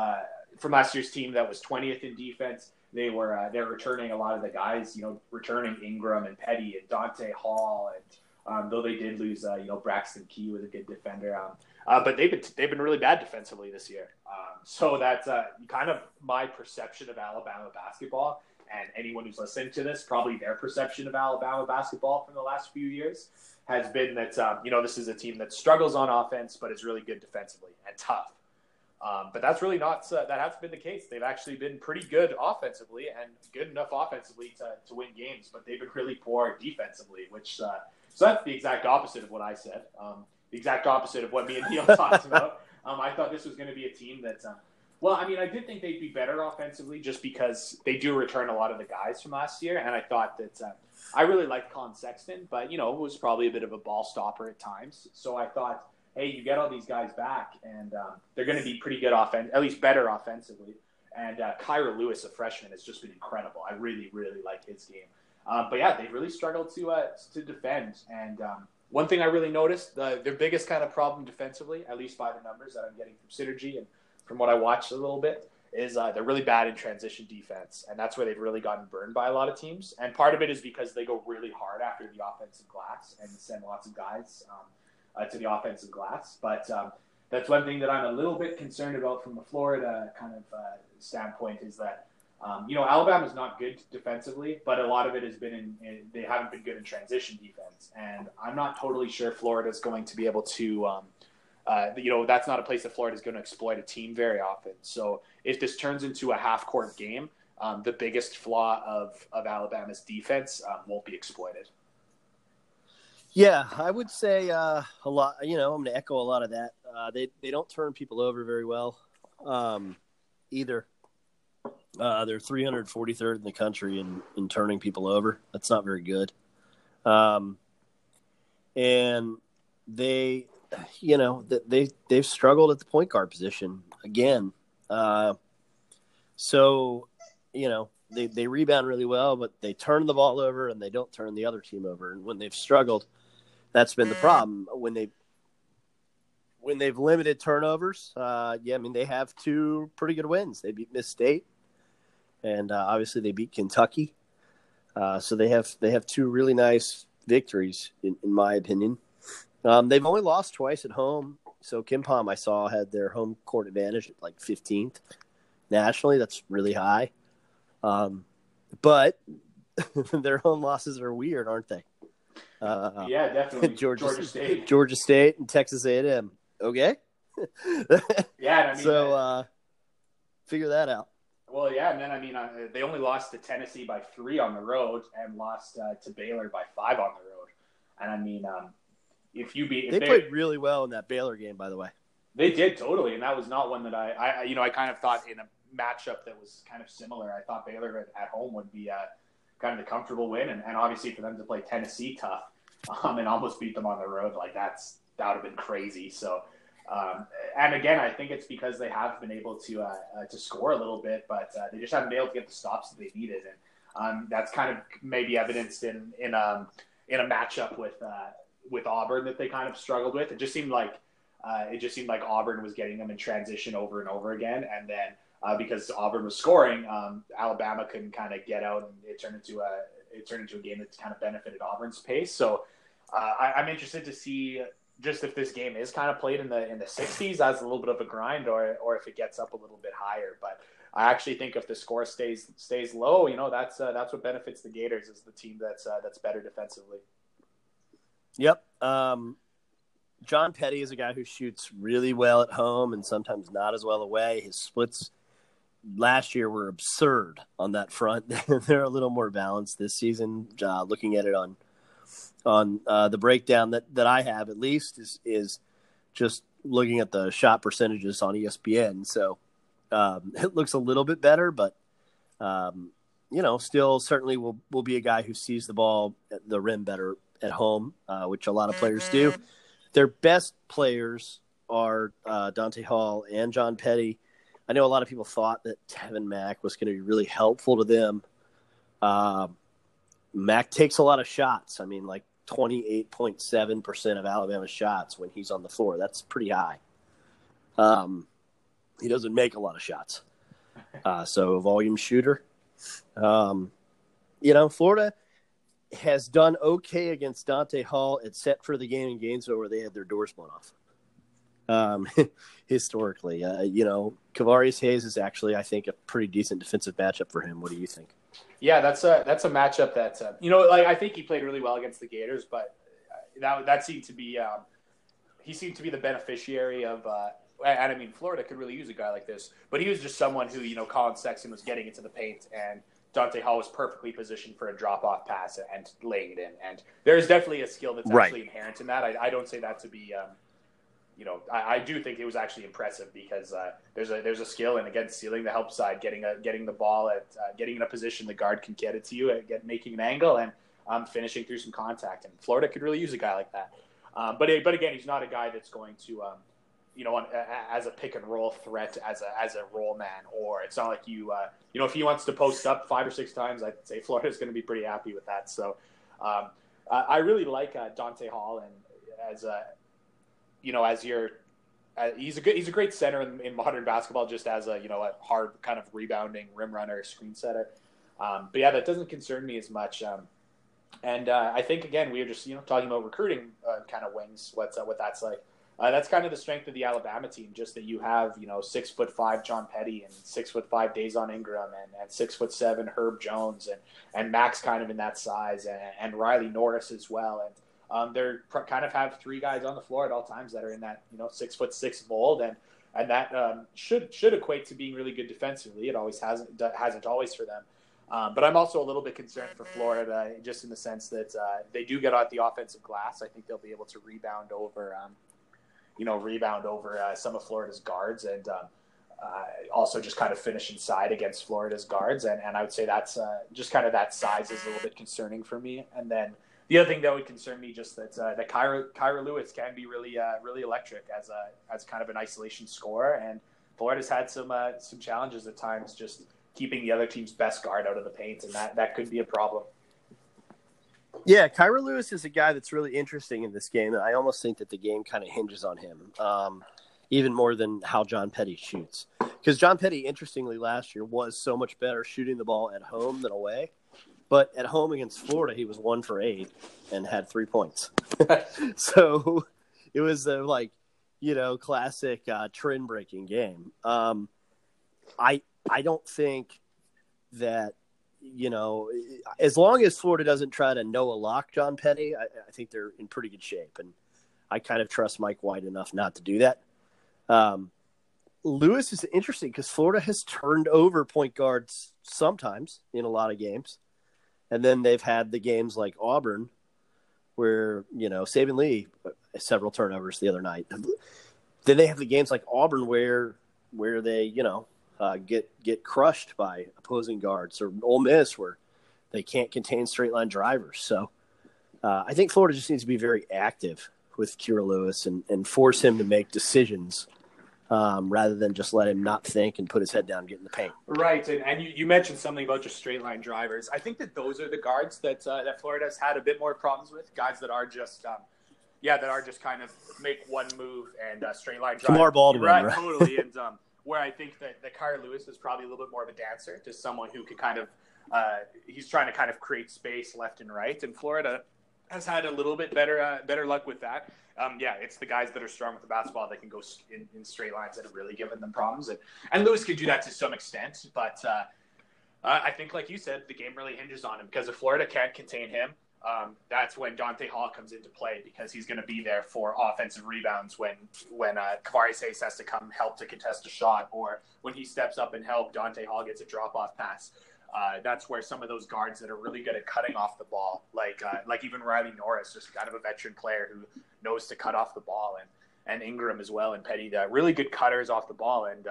20th in defense. They're returning a lot of the guys. Returning Ingram and Petty and Dante Hall, and though they did lose Braxton Key was a good defender. But they've been really bad defensively this year. So that's kind of my perception of Alabama basketball. And anyone who's listening to this, probably their perception of Alabama basketball from the last few years has been that, this is a team that struggles on offense, but is really good defensively and tough. But that's really not that hasn't been the case. They've actually been pretty good offensively and good enough offensively to win games, but they've been really poor defensively, which so that's the exact opposite of what I said. The exact opposite of what me and Neil talked about. I thought this was going to be a team that I did think they'd be better offensively just because they do return a lot of the guys from last year. And I thought that I really liked Colin Sexton, but, was probably a bit of a ball stopper at times. So I thought, hey, you get all these guys back and they're going to be pretty good at least better offensively. And Kyra Lewis, a freshman, has just been incredible. I really, really like his game. But yeah, they've really struggled to defend. And one thing I really noticed, their biggest kind of problem defensively, at least by the numbers that I'm getting from Synergy and from what I watched a little bit, is they're really bad in transition defense, and that's where they've really gotten burned by a lot of teams. And part of it is because they go really hard after the offensive glass and send lots of guys to the offensive glass. But that's one thing that I'm a little bit concerned about from the Florida kind of standpoint is that, Alabama's not good defensively, but a lot of it has been they haven't been good in transition defense. And I'm not totally sure Florida's going to be able to that's not a place that Florida is going to exploit a team very often. So if this turns into a half-court game, the biggest flaw of Alabama's defense won't be exploited. Yeah, I would say a lot. I'm going to echo a lot of that. They don't turn people over very well either. They're 343rd in the country in turning people over. That's not very good. And they've struggled at the point guard position again. So they rebound really well, but they turn the ball over and they don't turn the other team over. And when they've struggled, that's been the problem. When they've limited turnovers, they have 2 pretty good wins. They beat Miss State, and obviously they beat Kentucky. So they have 2 really nice victories, in my opinion. They've only lost twice at home. So KenPom, I saw, had their home court advantage at 15th nationally. That's really high. But their home losses are weird, aren't they? Yeah, definitely. Georgia State and Texas A&M. Okay. Yeah, so figure that out. Well, yeah, and then I mean, they only lost to Tennessee by 3 on the road and lost to Baylor by 5 on the road. And I mean, if They played really well in that Baylor game, by the way. they did totally, and that was not one that I kind of thought in a matchup that was kind of similar. I thought Baylor at home would be kind of the comfortable win, and obviously for them to play Tennessee tough and almost beat them on the road, like that would have been crazy. So. And again, I think it's because they have been able to score a little bit, but they just haven't been able to get the stops that they needed, and that's kind of maybe evidenced in a matchup with Auburn that they kind of struggled with. It just seemed like Auburn was getting them in transition over and over again, and then because Auburn was scoring, Alabama couldn't kind of get out, and it turned into a game that kind of benefited Auburn's pace. So I'm interested to see. Just if this game is kind of played in the 60s as a little bit of a grind, or if it gets up a little bit higher. But I actually think if the score stays low, that's what benefits the Gators, is the team that's better defensively. Yep. John Petty is a guy who shoots really well at home and sometimes not as well away. His splits last year were absurd on that front. They're a little more balanced this season. Looking at it on the breakdown that I have, at least, is just looking at the shot percentages on ESPN. So it looks a little bit better, but still certainly will be a guy who sees the ball at the rim better at home, which a lot of players do. Their best players are Dante Hall and John Petty. I know a lot of people thought that Tevin Mack was going to be really helpful to them. Mack takes a lot of shots. I mean, like 28.7% of Alabama's shots when he's on the floor. That's pretty high. He doesn't make a lot of shots. So a volume shooter. Florida has done okay against Dante Hall, except for the game in Gainesville where they had their doors blown off. Historically, Kavarius Hayes is actually, I think, a pretty decent defensive matchup for him. What do you think? Yeah, that's a matchup that I think he played really well against the Gators, but that seemed to be he seemed to be the beneficiary of. And I mean, Florida could really use a guy like this, but he was just someone who Colin Sexton was getting into the paint, and Dante Hall was perfectly positioned for a drop-off pass and laying it in. And there's definitely a skill that's actually inherent in that. I don't say that to be. I do think it was actually impressive because there's a skill in, again, sealing the help side, getting the ball getting in a position the guard can get it to you, making an angle, and finishing through some contact. And Florida could really use a guy like that. But again, he's not a guy that's going to as a pick and roll threat, as a roll man, or it's not like if he wants to post up 5 or 6 times, I'd say Florida's going to be pretty happy with that. So I really like Dante Hall, and he's a great center in modern basketball, just as a hard kind of rebounding rim runner, screen setter. But yeah, that doesn't concern me as much. And I think, again, we were just talking about recruiting kind of wings. What that's like. That's kind of the strength of the Alabama team, just that you have 6'5" John Petty and 6'5" Dazon Ingram and 6'7" Herb Jones and Max kind of in that size, and Riley Norris as well. And they're kind of have 3 guys on the floor at all times that are in that 6'6" mold, and that should equate to being really good defensively. It always hasn't always for them. But I'm also a little bit concerned for Florida, just in the sense that they do get out the offensive glass. I think they'll be able to rebound over some of Florida's guards, and also just kind of finish inside against Florida's guards. And I would say that's just kind of that size is a little bit concerning for me. And then the other thing that would concern me, just that Kyra Lewis can be really electric as kind of an isolation scorer. And Florida's had some challenges at times just keeping the other team's best guard out of the paint, and that could be a problem. Yeah, Kyra Lewis is a guy that's really interesting in this game, and I almost think that the game kind of hinges on him, even more than how John Petty shoots. Because John Petty, interestingly, last year was so much better shooting the ball at home than away. But at home against Florida, he was 1 for 8 and had 3 points. So it was classic trend-breaking game. I don't think that, as long as Florida doesn't try to Noah lock John Petty, I think they're in pretty good shape. And I kind of trust Mike White enough not to do that. Lewis is interesting because Florida has turned over point guards sometimes in a lot of games. And then they've had the games like Auburn where, Saban Lee, several turnovers the other night. Then they have the games like Auburn where they, get crushed by opposing guards, or Ole Miss where they can't contain straight line drivers. So I think Florida just needs to be very active with Kira Lewis and force him to make decisions rather than just let him not think and put his head down and get in the paint. Right, and you mentioned something about just straight line drivers. I think that those are the guards that Florida has had a bit more problems with, guys that are just kind of make one move and straight line drive. Kamar Baldwin, right? Totally, and where I think that Kira Lewis is probably a little bit more of a dancer, just someone who could kind of he's trying to kind of create space left and right, and Florida has had a little bit better luck with that. It's the guys that are strong with the basketball that can go in straight lines that have really given them problems. And Lewis could do that to some extent, but I think, like you said, the game really hinges on him, because if Florida can't contain him, that's when Dante Hall comes into play, because he's going to be there for offensive rebounds when Kavarius Hayes has to come help to contest a shot, or when he steps up and help, Dante Hall gets a drop-off pass. That's where some of those guards that are really good at cutting off the ball, like even Riley Norris, just kind of a veteran player who knows to cut off the ball, and Ingram as well, and Petty, really good cutters off the ball. And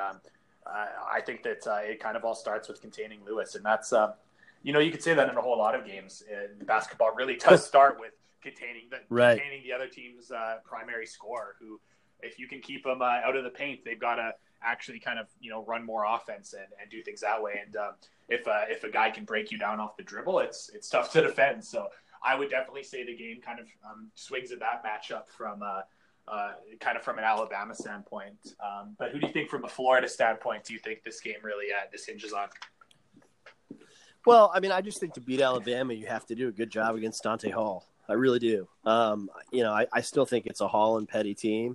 I think that it kind of all starts with containing Lewis, and that's you could say that in a whole lot of games. Basketball really does start with containing the other team's primary scorer, who, if you can keep them out of the paint, they've got to actually kind of run more offense and do things that way. And if a guy can break you down off the dribble, it's tough to defend. So I would definitely say the game kind of swings at that matchup from kind of from an Alabama standpoint. But who do you think from a Florida standpoint do you think this game really this hinges on? Well, I mean, I just think to beat Alabama, you have to do a good job against Dante Hall. I really do. I still think it's a Hall and Petty team.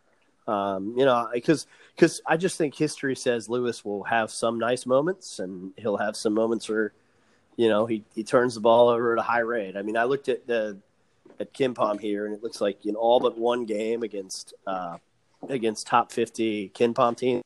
Because I just think history says Lewis will have some nice moments, and he'll have some moments where, he turns the ball over at a high rate. I mean, I looked at KenPom here, and it looks like in all but one game against top 50 KenPom team,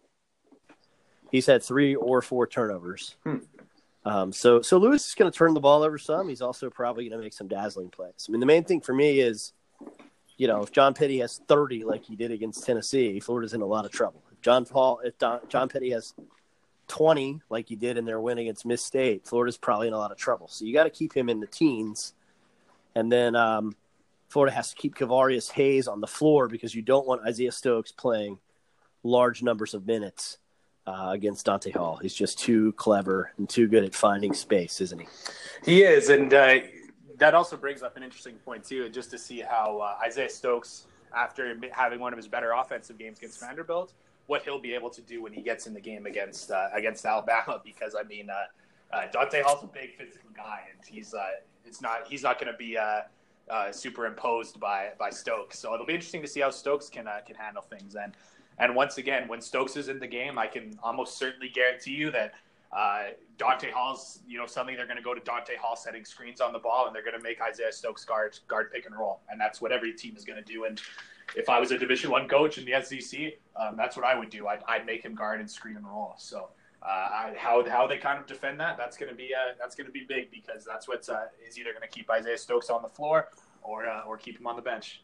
he's had 3 or 4 turnovers. So Lewis is going to turn the ball over some. He's also probably going to make some dazzling plays. I mean, the main thing for me is, if John Petty has 30 like he did against Tennessee, Florida's in a lot of trouble. If John Petty has 20 like he did in their win against Miss State, Florida's probably in a lot of trouble. So you got to keep him in the teens. And then Florida has to keep Kavarius Hayes on the floor, because you don't want Isaiah Stokes playing large numbers of minutes against Dante Hall. He's just too clever and too good at finding space, isn't he? He is, and that also brings up an interesting point, too, just to see how Isaiah Stokes, after having one of his better offensive games against Vanderbilt, what he'll be able to do when he gets in the game against Alabama. Because, I mean, Dante Hall's a big physical guy, and he's not going to be superimposed by Stokes. So it'll be interesting to see how Stokes can handle things. And once again, when Stokes is in the game, I can almost certainly guarantee you that Dante Hall's, suddenly they're going to go to Dante Hall setting screens on the ball, and they're going to make Isaiah Stokes guard pick and roll. And that's what every team is going to do. And if I was a Division I coach in the SEC, that's what I would do. I'd make him guard and screen and roll. So how they kind of defend that's going to be big, because that's what is either going to keep Isaiah Stokes on the floor or keep him on the bench.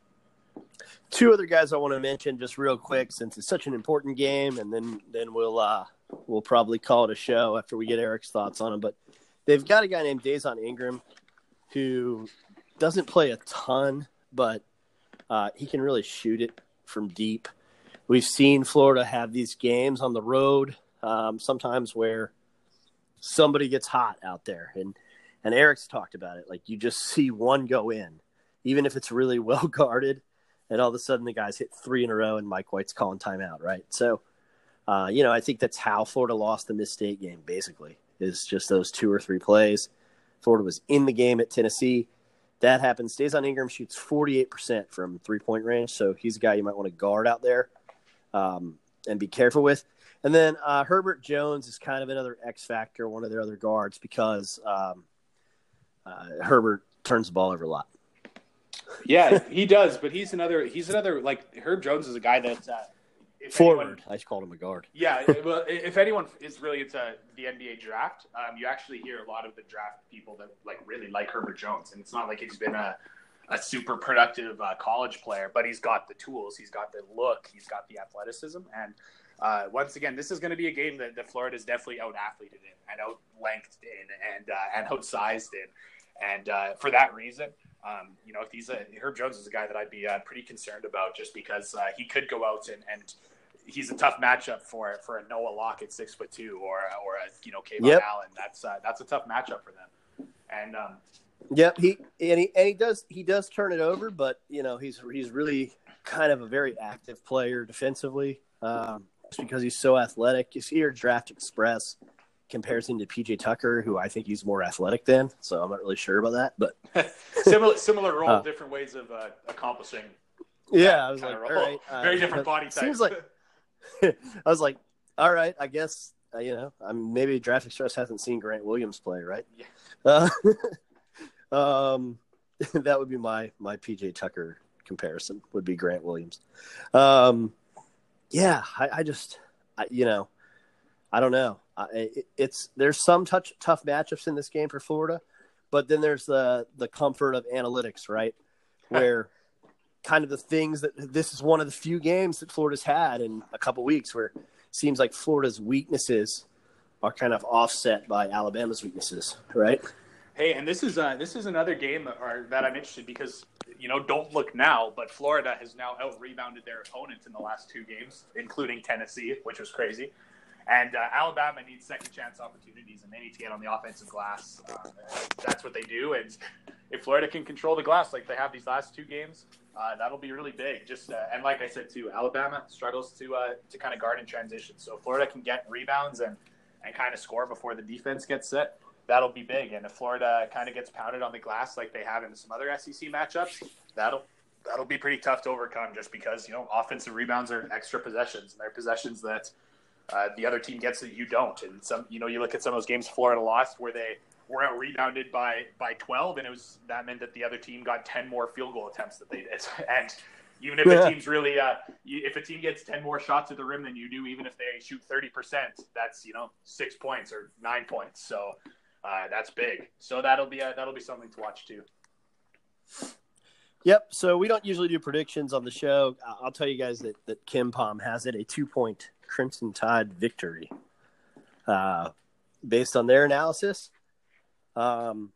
2 other guys I want to mention just real quick, since it's such an important game, and then we'll probably call it a show after we get Eric's thoughts on him. But they've got a guy named Dazon Ingram who doesn't play a ton, but he can really shoot it from deep. We've seen Florida have these games on the road sometimes where somebody gets hot out there, and Eric's talked about it. Like, you just see one go in, even if it's really well guarded, and all of a sudden the guys hit 3 in a row and Mike White's calling timeout, right? So, I think that's how Florida lost the Miss State game, basically, is just those 2 or 3 plays. Florida was in the game at Tennessee. That happens. Dazon Ingram shoots 48% from three-point range, so he's a guy you might want to guard out there and be careful with. And then Herbert Jones is kind of another X factor, one of their other guards, because Herbert turns the ball over a lot. Yeah, he does, but he's another like Herb Jones is a guy that Forward. I called him a guard. Yeah, well, if anyone is really into the NBA draft, you actually hear a lot of the draft people that really like Herbert Jones, and it's not like he's been a super productive college player, but he's got the tools, he's got the look, he's got the athleticism, and once again, this is going to be a game that Florida is definitely out-athleted in, and out-lengthed in, and out-sized in, and for that reason, if he's Herb Jones is a guy that I'd be pretty concerned about, just because he could go out and he's a tough matchup for a Noah Locke at 6'2", or a Kayvon Allen. That's a tough matchup for them, and. Yep, he does turn it over, but he's really kind of a very active player defensively, just because he's so athletic. You see your Draft Express compares him to PJ Tucker, who I think he's more athletic than, so I'm not really sure about that. But similar role, different ways of accomplishing. Yeah, I was like, all right, very different body types. Seems like I was like, all right, I guess maybe Draft Express hasn't seen Grant Williams play, right? Yeah. That would be my PJ Tucker comparison, would be Grant Williams. I don't know. There's some tough matchups in this game for Florida, but then there's the comfort of analytics, right? Where kind of the things that this is one of the few games that Florida's had in a couple weeks where it seems like Florida's weaknesses are kind of offset by Alabama's weaknesses, right? Hey, and this is another game that I'm interested, because don't look now, but Florida has now out-rebounded their opponents in the last two games, including Tennessee, which was crazy. And Alabama needs second chance opportunities, and they need to get on the offensive glass. That's what they do. And if Florida can control the glass like they have these last two games, that'll be really big. And like I said too, Alabama struggles to kind of guard in transition. So if Florida can get rebounds and kind of score before the defense gets set, that'll be big. And if Florida kind of gets pounded on the glass like they have in some other SEC matchups, that'll be pretty tough to overcome, just because, offensive rebounds are extra possessions, and they're possessions that the other team gets that you don't. And you look at some of those games Florida lost where they were out rebounded by 12, and that meant that the other team got 10 more field goal attempts that they did. And even if a team's really, if a team gets 10 more shots at the rim than you do, even if they shoot 30%, that's 6 points or 9 points. So that's big. So that'll be something to watch too. Yep. So we don't usually do predictions on the show. I'll tell you guys that KenPom has it a 2-point Crimson Tide victory, based on their analysis. It'll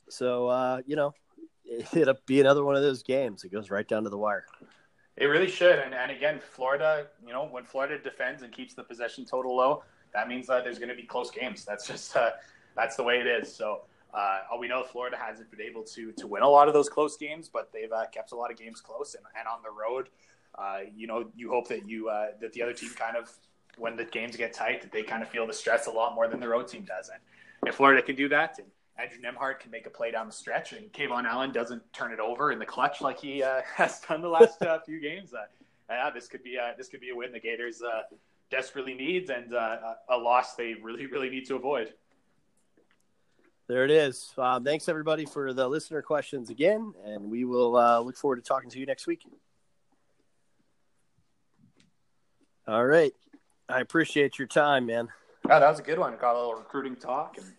be another one of those games. It goes right down to the wire. It really should. And again, Florida, when Florida defends and keeps the possession total low, that means that there's going to be close games. That's just that's the way it is. So we know Florida hasn't been able to win a lot of those close games, but they've kept a lot of games close. And on the road, you hope that that the other team kind of, when the games get tight, that they kind of feel the stress a lot more than the road team does. And if Florida can do that, and Andrew Nembhard can make a play down the stretch, and Kayvon Allen doesn't turn it over in the clutch like he has done the last few games, this could be a win the Gators desperately needs, and a loss they really, really need to avoid. There it is. Thanks, everybody, for the listener questions again, and we will look forward to talking to you next week. All right. I appreciate your time, man. Oh, that was a good one. Got a little recruiting talk. And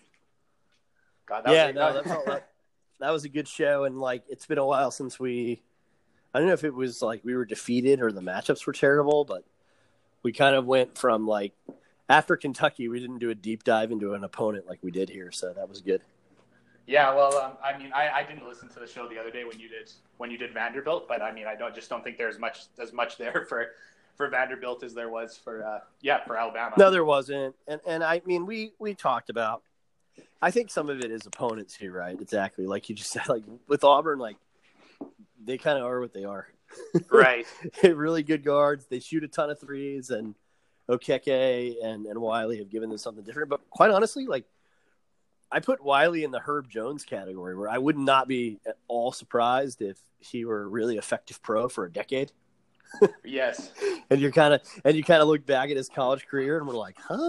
that was a good show, and, it's been a while since I don't know if it was, we were defeated or the matchups were terrible, but we kind of went from, after Kentucky, we didn't do a deep dive into an opponent like we did here, so that was good. Yeah, well, I didn't listen to the show the other day when you did Vanderbilt, but I don't think there's as much there for Vanderbilt as there was for Alabama. No, there wasn't, and we talked about. I think some of it is opponents here, right? Exactly, like you just said. With Auburn, they kind of are what they are, right? Really good guards. They shoot a ton of threes, and Okeke and Wiley have given them something different. But quite honestly, I put Wiley in the Herb Jones category, where I would not be at all surprised if he were a really effective pro for a decade. Yes. And you kind of look back at his college career and we're like, huh?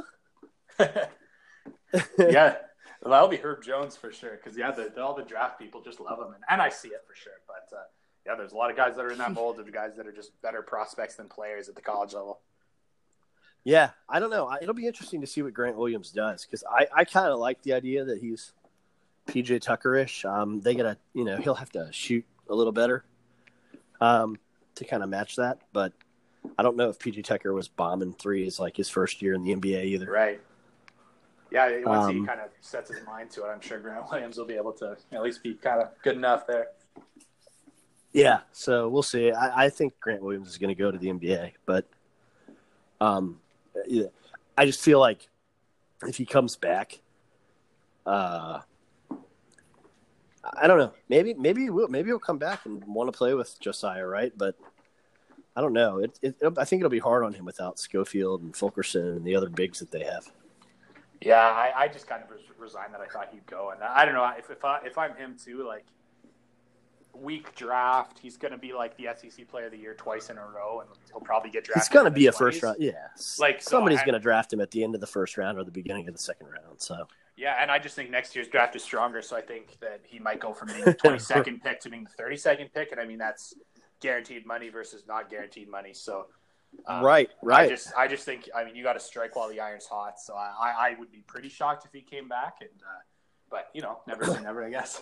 Yeah. Well, that'll be Herb Jones for sure. Because, all the draft people just love him. And I see it for sure. But, there's a lot of guys that are in that mold of guys that are just better prospects than players at the college level. Yeah, I don't know. It'll be interesting to see what Grant Williams does because I kind of like the idea that he's PJ Tucker-ish. They gotta, he'll have to shoot a little better to kind of match that. But I don't know if PJ Tucker was bombing threes like his first year in the NBA either. Right. Yeah, once he kind of sets his mind to it, I'm sure Grant Williams will be able to at least be kind of good enough there. Yeah, so we'll see. I think Grant Williams is going to go to the NBA, but I just feel like if he comes back, I don't know. Maybe he will. Maybe he'll come back and want to play with Josiah, right? But I don't know. I think it'll be hard on him without Schofield and Fulkerson and the other bigs that they have. Yeah, I just kind of resigned that I thought he'd go, and I don't know if I'm him too. Like, weak draft, he's going to be like the SEC Player of the Year twice in a row, and he'll probably get drafted. He's going to be a first round. Yeah, like somebody's going to draft him at the end of the first round or the beginning of the second round. So yeah, and I just think next year's draft is stronger. So I think that he might go from being the 22nd pick to being the 32nd pick, and I mean that's guaranteed money versus not guaranteed money. So. Right. I just think, you got to strike while the iron's hot. So I would be pretty shocked if he came back. And but never say never, I guess.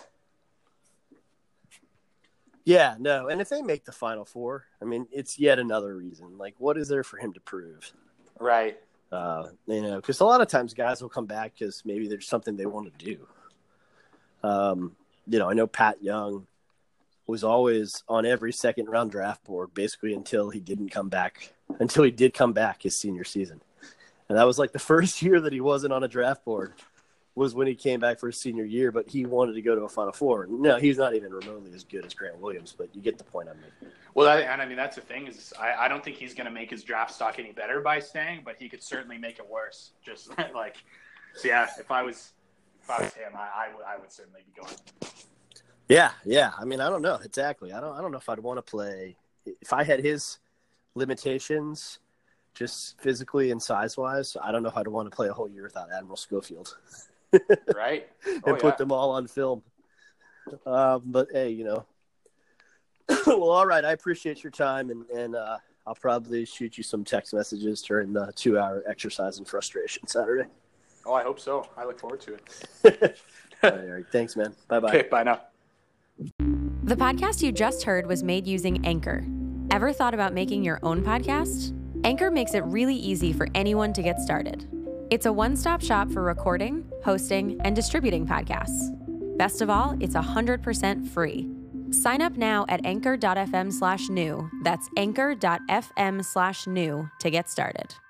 Yeah, no. And if they make the Final Four, it's yet another reason. Like, what is there for him to prove? Right. Because a lot of times guys will come back because maybe there's something they want to do. I know Pat Young was always on every second round draft board basically until he did come back his senior season. And that was like the first year that he wasn't on a draft board was when he came back for his senior year, but he wanted to go to a Final Four. No, he's not even remotely as good as Grant Williams, but you get the point I'm making. Well, that's the thing is I don't think he's going to make his draft stock any better by staying, but he could certainly make it worse. Just like, so yeah, if I was him, I would certainly be going. Yeah. I don't know exactly. I don't know if I'd want to play if I had his limitations, just physically and size wise. I don't know if I'd want to play a whole year without Admiral Schofield, right? And put them all on film. But hey, well, all right. I appreciate your time, and I'll probably shoot you some text messages during the 2-hour exercise and frustration Saturday. Oh, I hope so. I look forward to it. All right. Thanks, man. Bye-bye. Okay, bye now. The podcast you just heard was made using Anchor. Ever thought about making your own podcast? Anchor makes it really easy for anyone to get started. It's a one-stop shop for recording, hosting, and distributing podcasts. Best of all, it's 100% free. Sign up now at anchor.fm/new. That's anchor.fm/new to get started.